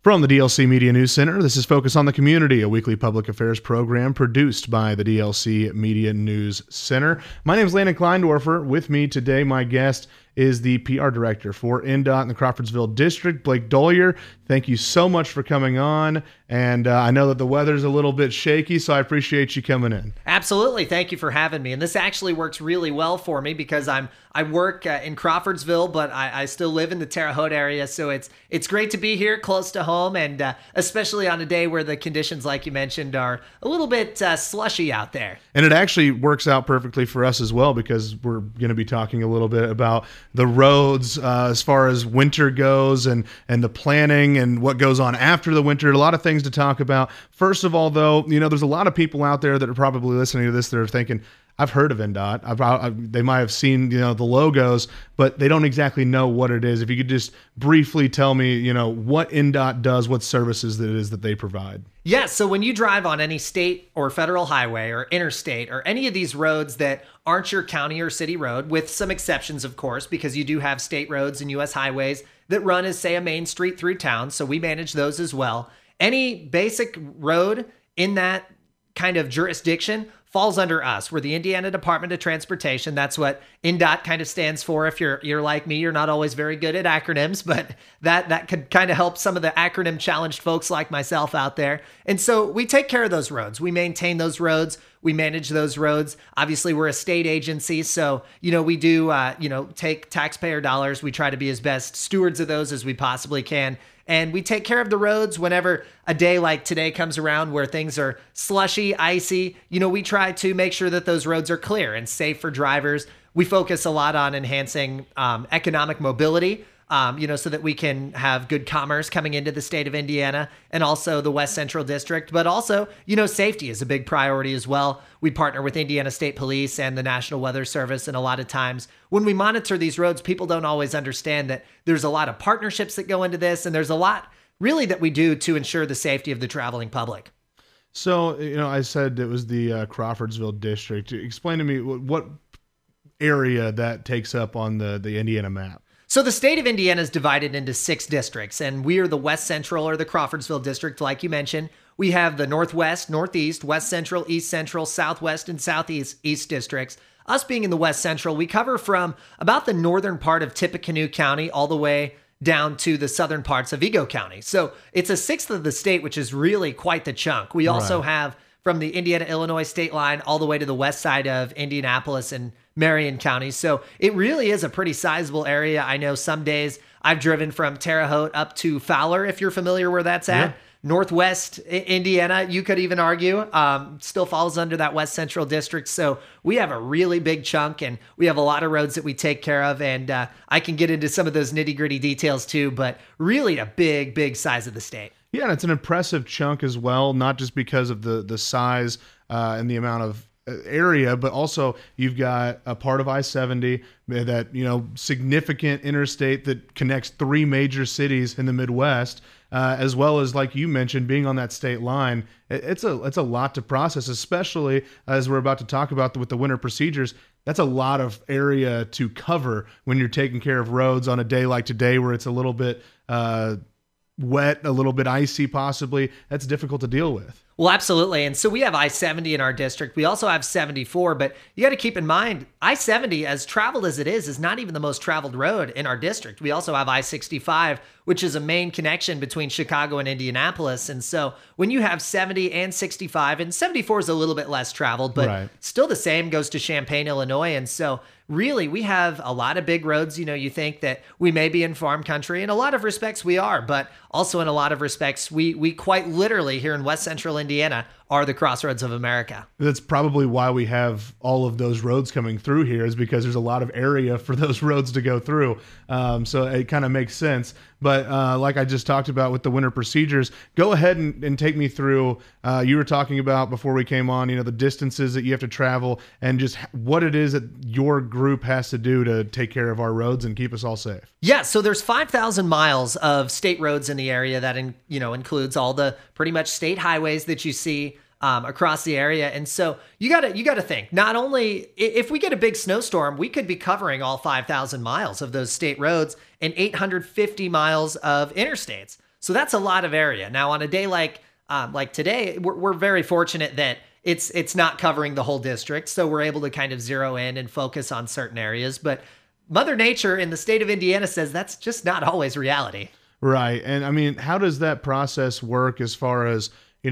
From the DLC Media News Center, this is Focus on the Community, a weekly public affairs program produced by the DLC Media News Center. My name is Landon Kleindorfer. With me today, my guest is the PR director for INDOT in the Crawfordsville District, Blake Dollier. Thank you so much for coming on. And I know that the weather's a little bit shaky, so I appreciate you coming in. Absolutely. Thank you for having me. And this actually works really well for me because I work in Crawfordsville, but I still live in the Terre Haute area. So it's great to be here close to home, and especially on a day where the conditions, like you mentioned, are a little bit slushy out there. And it actually works out perfectly for us as well, because we're going to be talking a little bit about the roads as far as winter goes, and the planning and what goes on after the winter. A lot of things to talk about. First of all, though, there's a lot of people out there that are probably listening to this that are thinking, I've heard of INDOT. They might have seen, the logos, but they don't exactly know what it is. If you could just briefly tell me, what INDOT does, what services that it is that they provide. Yeah, so when you drive on any state or federal highway or interstate or any of these roads that aren't your county or city road, with some exceptions, of course, because you do have state roads and U.S. highways that run as, say, a main street through town, so we manage those as well. Any basic road in that kind of jurisdiction falls under us. We're the Indiana Department of Transportation. That's what INDOT kind of stands for. If you're like me, you're not always very good at acronyms, but that could kind of help some of the acronym challenged folks like myself out there. And so we take care of those roads. We maintain those roads. We manage those roads. Obviously, we're a state agency, so we do take taxpayer dollars. We try to be as best stewards of those as we possibly can. And we take care of the roads whenever a day like today comes around where things are slushy, icy. We try to make sure that those roads are clear and safe for drivers. We focus a lot on enhancing economic mobility, so that we can have good commerce coming into the state of Indiana and also the West Central District. But also, safety is a big priority as well. We partner with Indiana State Police and the National Weather Service. And a lot of times when we monitor these roads, people don't always understand that there's a lot of partnerships that go into this. And there's a lot really that we do to ensure the safety of the traveling public. So, I said it was the Crawfordsville District. Explain to me what area that takes up on the Indiana map. So the state of Indiana is divided into 6 districts, and we are the West Central or the Crawfordsville District, like you mentioned. We have the Northwest, Northeast, West Central, East Central, Southwest, and Southeast districts. Us being in the West Central, we cover from about the northern part of Tippecanoe County all the way down to the southern parts of Eagle County. So it's a sixth of the state, which is really quite the chunk. We also have from the Indiana-Illinois state line all the way to the west side of Indianapolis and Marion County. So it really is a pretty sizable area. I know some days I've driven from Terre Haute up to Fowler, if you're familiar where that's at. Yeah. Northwest Indiana, you could even argue, still falls under that West Central District. So we have a really big chunk, and we have a lot of roads that we take care of. And I can get into some of those nitty-gritty details too, but really a big, big size of the state. Yeah, and it's an impressive chunk as well, not just because of the size and the amount of area, but also you've got a part of I-70, that significant interstate that connects 3 major cities in the Midwest, as well as, like you mentioned, being on that state line. It's a lot to process, especially as we're about to talk about with the winter procedures. That's a lot of area to cover when you're taking care of roads on a day like today, where it's a little bit wet, a little bit icy possibly. That's difficult to deal with. Well, absolutely. And so we have I-70 in our district. We also have 74, but you got to keep in mind, I-70, as traveled as it is not even the most traveled road in our district. We also have I-65, which is a main connection between Chicago and Indianapolis. And so when you have 70 and 65, and 74 is a little bit less traveled, but still the same, goes to Champaign, Illinois. And so really, we have a lot of big roads. You think that we may be in farm country. In a lot of respects, we are, but also in a lot of respects, we quite literally here in West Central Indiana are the crossroads of America. That's probably why we have all of those roads coming through here, is because there's a lot of area for those roads to go through. So it kind of makes sense. But like I just talked about with the winter procedures, go ahead and take me through, you were talking about before we came on, the distances that you have to travel and just what it is that your group has to do to take care of our roads and keep us all safe. Yeah, so there's 5,000 miles of state roads in the area that includes all the pretty much state highways that you see across the area. And so you gotta think, not only if we get a big snowstorm, we could be covering all 5,000 miles of those state roads and 850 miles of interstates. So that's a lot of area. Now, on a day like today, we're very fortunate that it's not covering the whole district, so we're able to kind of zero in and focus on certain areas. But Mother Nature in the state of Indiana says that's just not always reality. Right. And I mean, how does that process work as far as,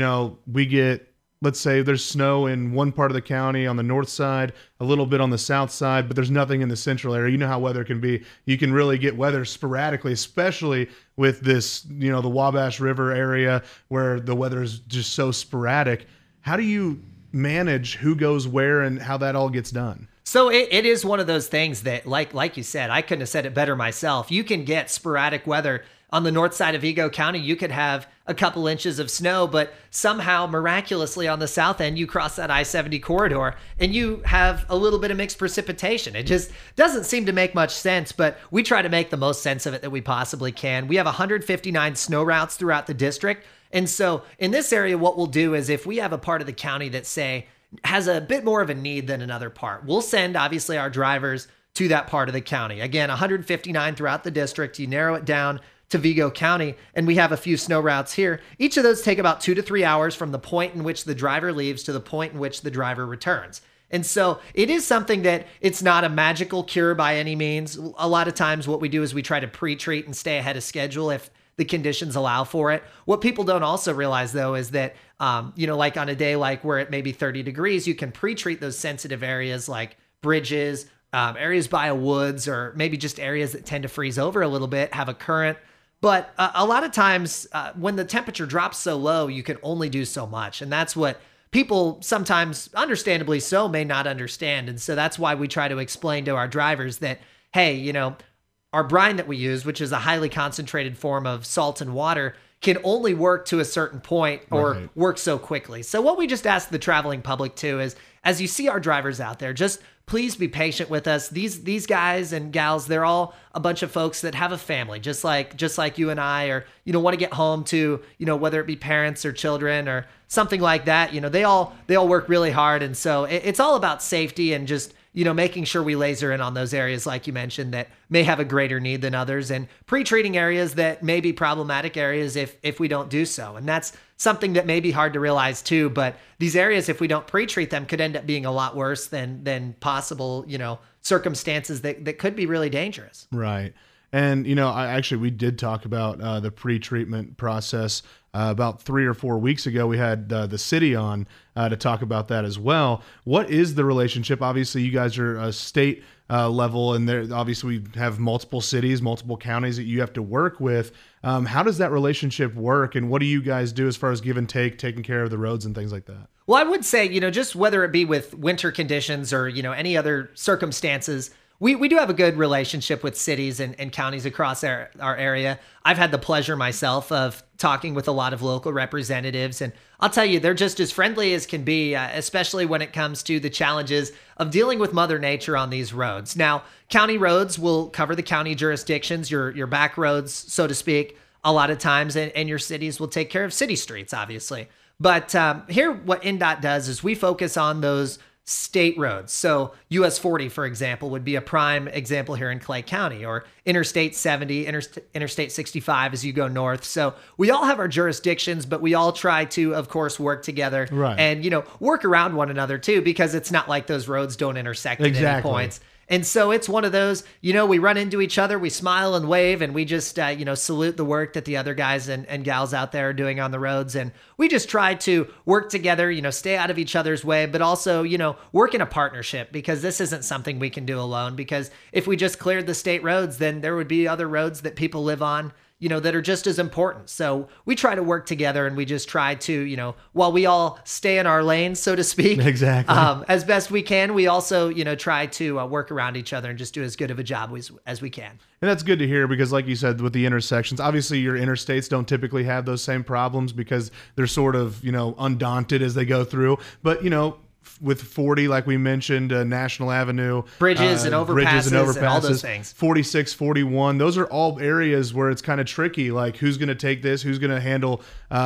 we get, let's say there's snow in one part of the county on the north side, a little bit on the south side, but there's nothing in the central area. You know how weather can be. You can really get weather sporadically, especially with this, the Wabash River area where the weather is just so sporadic. How do you manage who goes where and how that all gets done? So it is one of those things that, like you said, I couldn't have said it better myself. You can get sporadic weather. On the north side of Vigo County, you could have a couple inches of snow, but somehow, miraculously, on the south end, you cross that I-70 corridor and you have a little bit of mixed precipitation. It just doesn't seem to make much sense, but we try to make the most sense of it that we possibly can. We have 159 snow routes throughout the district. And so in this area, what we'll do is if we have a part of the county that, say, has a bit more of a need than another part, we'll send, obviously, our drivers to that part of the county. Again, 159 throughout the district. You narrow it down to Vigo County, and we have a few snow routes here. Each of those take about 2 to 3 hours from the point in which the driver leaves to the point in which the driver returns. And so it is something that it's not a magical cure by any means. A lot of times what we do is we try to pre-treat and stay ahead of schedule if the conditions allow for it. What people don't also realize, though, is that, like on a day like where it may be 30 degrees, you can pre-treat those sensitive areas like bridges, areas by woods, or maybe just areas that tend to freeze over a little bit, have a current. But a lot of times when the temperature drops so low, you can only do so much. And that's what people sometimes, understandably so, may not understand. And so that's why we try to explain to our drivers that, hey, our brine that we use, which is a highly concentrated form of salt and water, can only work to a certain point or work so quickly. So what we just ask the traveling public too is, as you see our drivers out there, just please be patient with us. These guys and gals, they're all a bunch of folks that have a family, just like you and I, or, want to get home to, whether it be parents or children or something like that. They all work really hard. And so it's all about safety and just, making sure we laser in on those areas, like you mentioned, that may have a greater need than others, and pre-treating areas that may be problematic areas if we don't do so. And that's something that may be hard to realize too, but these areas, if we don't pre-treat them, could end up being a lot worse than possible, circumstances that could be really dangerous. Right. And, we did talk about the pre-treatment process about 3 or 4 weeks ago. We had the city on to talk about that as well. What is the relationship? Obviously, you guys are a state level, and there obviously we have multiple cities, multiple counties that you have to work with. How does that relationship work, and what do you guys do as far as give and take, taking care of the roads and things like that? Well, I would say, just whether it be with winter conditions or, any other circumstances, we do have a good relationship with cities and counties across our area. I've had the pleasure myself of talking with a lot of local representatives, and I'll tell you, they're just as friendly as can be, especially when it comes to the challenges of dealing with Mother Nature on these roads. Now, county roads will cover the county jurisdictions, your back roads, so to speak, a lot of times, and your cities will take care of city streets, obviously. But here, what INDOT does is we focus on those state roads. So US 40, for example, would be a prime example here in Clay County, or Interstate 70, Interstate 65 as you go north. So we all have our jurisdictions, but we all try to, of course, work together and, work around one another too, because it's not like those roads don't intersect at any points. And so it's one of those, we run into each other, we smile and wave, and we just, salute the work that the other guys and gals out there are doing on the roads. And we just try to work together, stay out of each other's way, but also, work in a partnership, because this isn't something we can do alone. Because if we just cleared the state roads, then there would be other roads that people live on, that are just as important. So we try to work together, and we just try to, while we all stay in our lanes, so to speak, exactly, as best we can, we also, try to work around each other and just do as good of a job as we can. And that's good to hear, because like you said, with the intersections, obviously your interstates don't typically have those same problems because they're sort of, undaunted as they go through. But, with 40, like we mentioned, National Avenue, bridges and overpasses and all those things, 46, 41, those are all areas where it's kind of tricky. Like, who's going to take this? Who's going to handle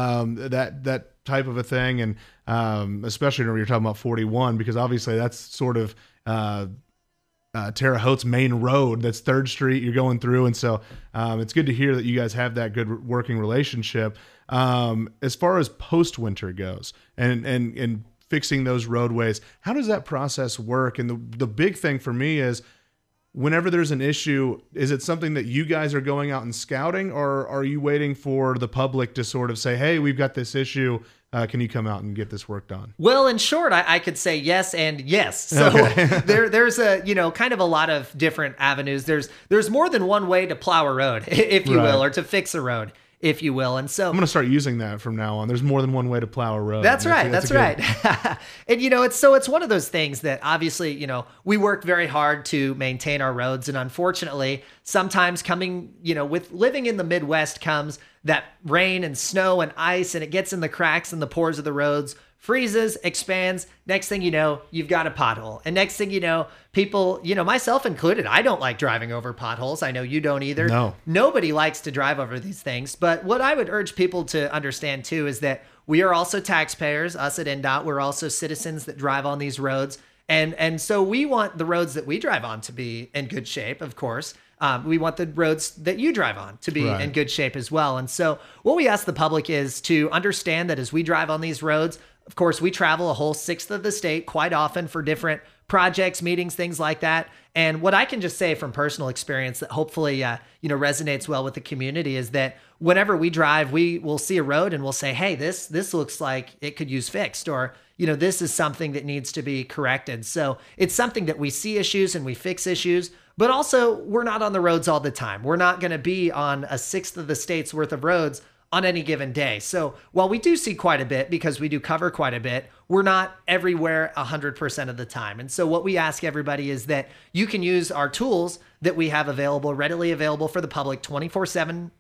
that type of a thing? And especially when you're talking about 41, because obviously that's sort of Terre Haute's main road. That's 3rd Street you're going through. And so it's good to hear that you guys have that good working relationship. As far as post-winter goes and fixing those roadways, how does that process work? And the big thing for me is, whenever there's an issue, is it something that you guys are going out and scouting, or are you waiting for the public to sort of say, hey, we've got this issue, can you come out and get this work done? Well, in short, I could say yes and yes. So okay. there's a, kind of a lot of different avenues. There's more than one way to plow a road, if you will, or to fix a road, if you will. And so I'm going to start using that from now on. There's more than one way to plow a road. That's right. And it's one of those things that obviously, we work very hard to maintain our roads. And unfortunately, sometimes coming, with living in the Midwest comes that rain and snow and ice, and it gets in the cracks and the pores of the roads, freezes, expands. Next thing you know, you've got a pothole. And next thing you know, people, myself included, I don't like driving over potholes. I know you don't either. No. Nobody likes to drive over these things. But what I would urge people to understand too is that we are also taxpayers, us at NDOT. We're also citizens that drive on these roads. And so we want the roads that we drive on to be in good shape, of course. We want the roads that you drive on to be in good shape as well. And so what we ask the public is to understand that as we drive on these roads, of course, we travel a whole 1/6 of the state quite often for different projects, meetings, things like that. And what I can just say from personal experience that hopefully, resonates well with the community is that whenever we drive, we will see a road and we'll say, hey, this looks like it could use fixed, or, this is something that needs to be corrected. So it's something that we see issues and we fix issues, but also we're not on the roads all the time. We're not going to be on a 1/6 of the state's worth of roads on any given day. So while we do see quite a bit, because we do cover quite a bit, we're not everywhere 100% of the time. And so what we ask everybody is that you can use our tools that we have available, readily available for the public 24/7,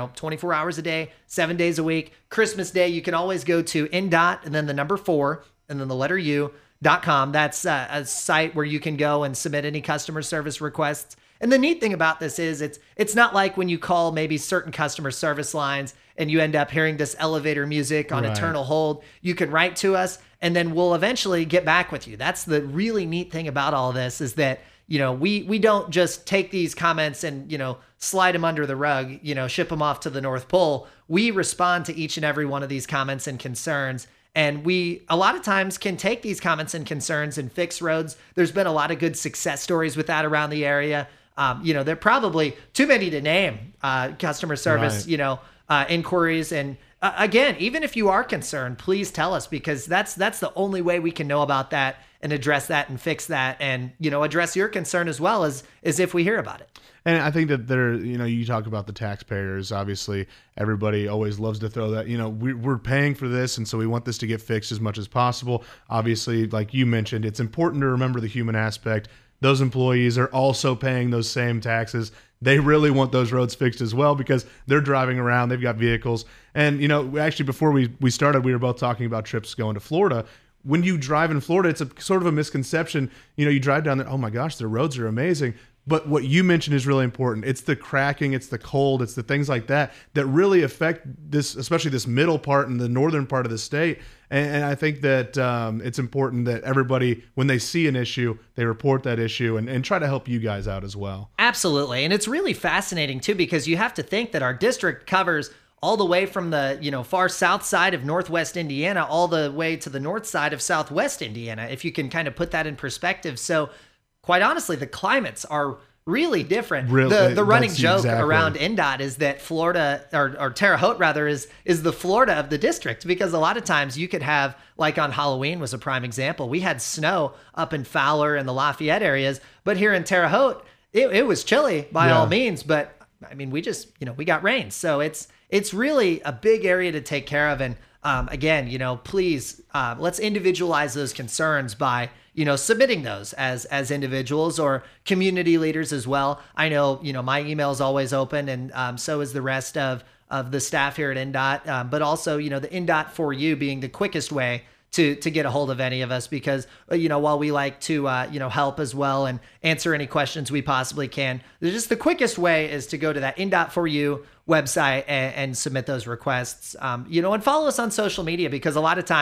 24 hours a day, 7 days a week. Christmas Day, you can always go to NDOT and then the number 4 and then the letter U.com. That's a site where you can go and submit any customer service requests. And the neat thing about this is it's not like when you call maybe certain customer service lines and you end up hearing this elevator music on eternal hold. You can write to us and then we'll eventually get back with you. That's the really neat thing about all this is that, we don't just take these comments and, slide them under the rug, ship them off to the North Pole. We respond to each and every one of these comments and concerns. And we, a lot of times, can take these comments and concerns and fix roads. There's been a lot of good success stories with that around the area. They're probably too many to name, customer service, inquiries. And again, even if you are concerned, please tell us, because that's the only way we can know about that and address that and fix that and, address your concern as well as if we hear about it. And I think that you talk about the taxpayers. Obviously, everybody always loves to throw that, we're paying for this. And so we want this to get fixed as much as possible. Obviously, like you mentioned, it's important to remember the human aspect. Those employees are also paying those same taxes. They really want those roads fixed as well because they're driving around. They've got vehicles. And, actually, before we started, we were both talking about trips going to Florida. When you drive in Florida, it's a sort of a misconception. You drive down there, oh my gosh, the roads are amazing. But what you mentioned is really important. It's the cracking, it's the cold, it's the things like that really affect this, especially this middle part and the northern part of the state. And I think that it's important that everybody, when they see an issue, they report that issue and try to help you guys out as well. Absolutely. And it's really fascinating too, because you have to think that our district covers all the way from the far south side of Northwest Indiana all the way to the north side of Southwest Indiana, if you can kind of put that in perspective. So quite honestly, the climates are really different. The running joke around NDOT is that Florida, or Terre Haute rather, is the Florida of the district, because a lot of times you could have, like on Halloween was a prime example. We had snow up in Fowler and the Lafayette areas, but here in Terre Haute, it was chilly by all means. But I mean, we just, we got rain. So it's really a big area to take care of. And again, please, let's individualize those concerns by, submitting those as individuals or community leaders as well. I know, my email is always open, and so is the rest of the staff here at NDOT. But also, the NDOT for you being the quickest way to get a hold of any of us, because, while we like to, help as well and answer any questions we possibly can, just the quickest way is to go to that NDOT for you website and submit those requests, and follow us on social media, because a lot of times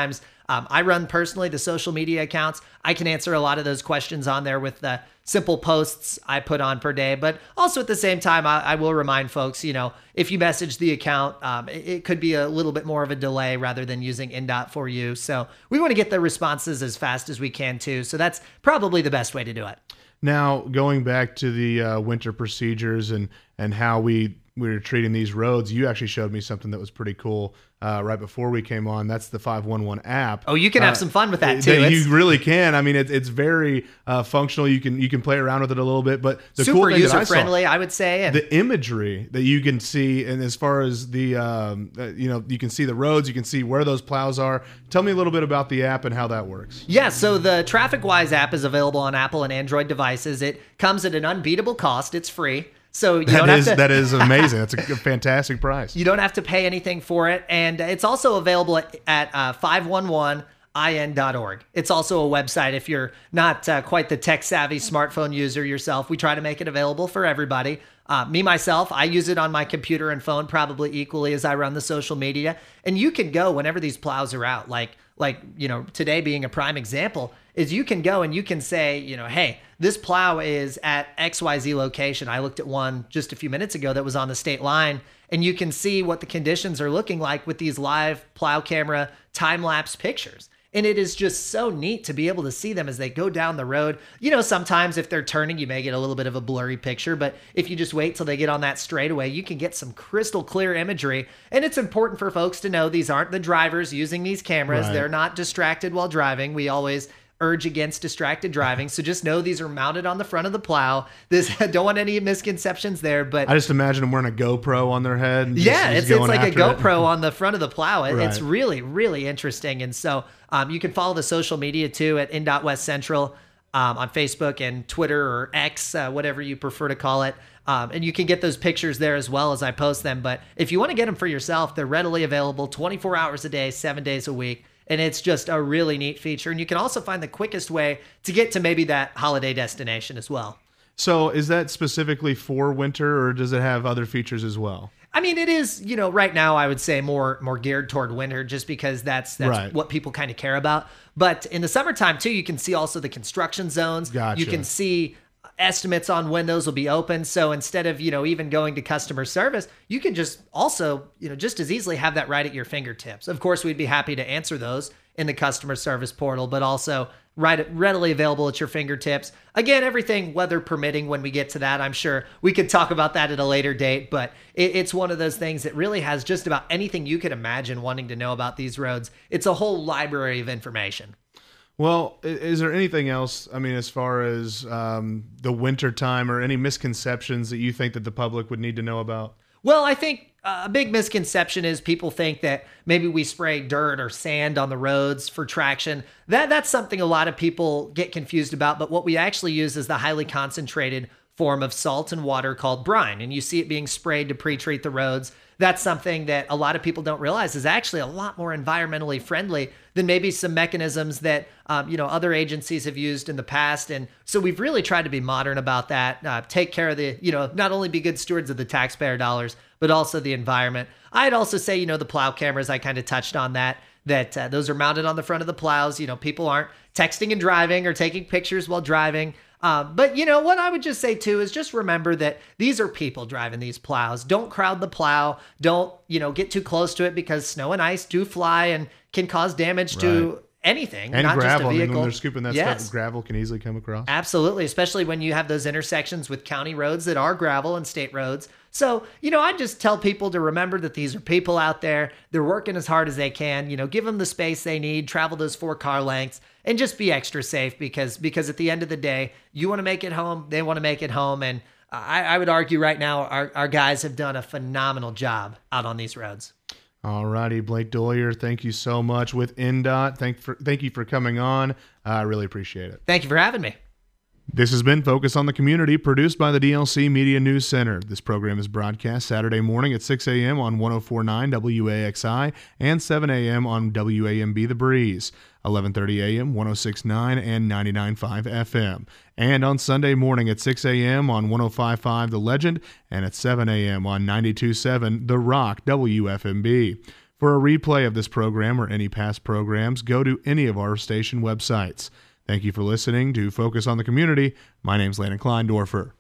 I run personally the social media accounts. I can answer a lot of those questions on there with the simple posts I put on per day. But also at the same time, I will remind folks, if you message the account, it could be a little bit more of a delay rather than using INDOT for you. So we want to get the responses as fast as we can too. So that's probably the best way to do it. Now, going back to the winter procedures and how we were treating these roads, you actually showed me something that was pretty cool right before we came on. That's the 511 app. Oh, you can have some fun with that too. You really can. I mean, it's very functional. You can play around with it a little bit, but the super cool thing user friendly, I would say. And the imagery that you can see, and as far as the you can see the roads, you can see where those plows are. Tell me a little bit about the app and how that works. Yeah, so the TrafficWise app is available on Apple and Android devices. It comes at an unbeatable cost. It's free. So that is amazing. That's a fantastic price. You don't have to pay anything for it. And it's also available at 511in.org. It's also a website if you're not quite the tech-savvy smartphone user yourself. We try to make it available for everybody. Me, myself, I use it on my computer and phone probably equally as I run the social media. And you can go whenever these plows are out, like today being a prime example, is you can go and you can say, hey, this plow is at XYZ location. I looked at one just a few minutes ago that was on the state line, and you can see what the conditions are looking like with these live plow camera time-lapse pictures. And it is just so neat to be able to see them as they go down the road. Sometimes if they're turning, you may get a little bit of a blurry picture, but if you just wait till they get on that straightaway, you can get some crystal clear imagery. And it's important for folks to know these aren't the drivers using these cameras. Right. They're not distracted while driving. We always urge against distracted driving. So just know these are mounted on the front of the plow. Don't want any misconceptions there, but I just imagine them wearing a GoPro on their head. And it's like a GoPro on the front of the plow. Right. It's really, really interesting. And so you can follow the social media too at INDOT West Central on Facebook and Twitter or X, whatever you prefer to call it. And you can get those pictures there as well as I post them. But if you want to get them for yourself, they're readily available 24 hours a day, 7 days a week. And it's just a really neat feature. And you can also find the quickest way to get to maybe that holiday destination as well. So is that specifically for winter, or does it have other features as well? I mean, it is, right now I would say more geared toward winter just because that's right. what people kind of care about. But in the summertime too, you can see also the construction zones. Gotcha. You can see estimates on when those will be open. So instead of, even going to customer service, you can just also, just as easily have that right at your fingertips. Of course, we'd be happy to answer those in the customer service portal, but also readily available at your fingertips. Again, everything weather permitting when we get to that. I'm sure we could talk about that at a later date, but it's one of those things that really has just about anything you could imagine wanting to know about these roads. It's a whole library of information. Well, is there anything else, as far as the winter time or any misconceptions that you think that the public would need to know about? Well, I think a big misconception is people think that maybe we spray dirt or sand on the roads for traction. That's something a lot of people get confused about, but what we actually use is the highly concentrated form of salt and water called brine, and you see it being sprayed to pre-treat the roads. That's something that a lot of people don't realize is actually a lot more environmentally friendly than maybe some mechanisms that other agencies have used in the past. And so we've really tried to be modern about that, take care of the, not only be good stewards of the taxpayer dollars, but also the environment. I'd also say, the plow cameras, I kind of touched on that those are mounted on the front of the plows. People aren't texting and driving or taking pictures while driving. But what I would just say too is just remember that these are people driving these plows. Don't crowd the plow. Don't, get too close to it because snow and ice do fly and can cause damage to anything, and not gravel. just a vehicle. When they're scooping that stuff, gravel can easily come across. Absolutely, especially when you have those intersections with county roads that are gravel and state roads. So, I just tell people to remember that these are people out there. They're working as hard as they can. Give them the space they need, travel those 4 car lengths, and just be extra safe because at the end of the day, you want to make it home, they want to make it home. And I would argue right now our guys have done a phenomenal job out on these roads. All righty, Blake Dollier, thank you so much with INDOT. Thank you for coming on. I really appreciate it. Thank you for having me. This has been Focus on the Community, produced by the DLC Media News Center. This program is broadcast Saturday morning at 6 a.m. on 104.9 WAXI and 7 a.m. on WAMB The Breeze, 11:30 a.m., 106.9 and 99.5 FM, and on Sunday morning at 6 a.m. on 105.5 The Legend and at 7 a.m. on 92.7 The Rock WFMB. For a replay of this program or any past programs, go to any of our station websites. Thank you for listening to Focus on the Community. My name's Landon Kleindorfer.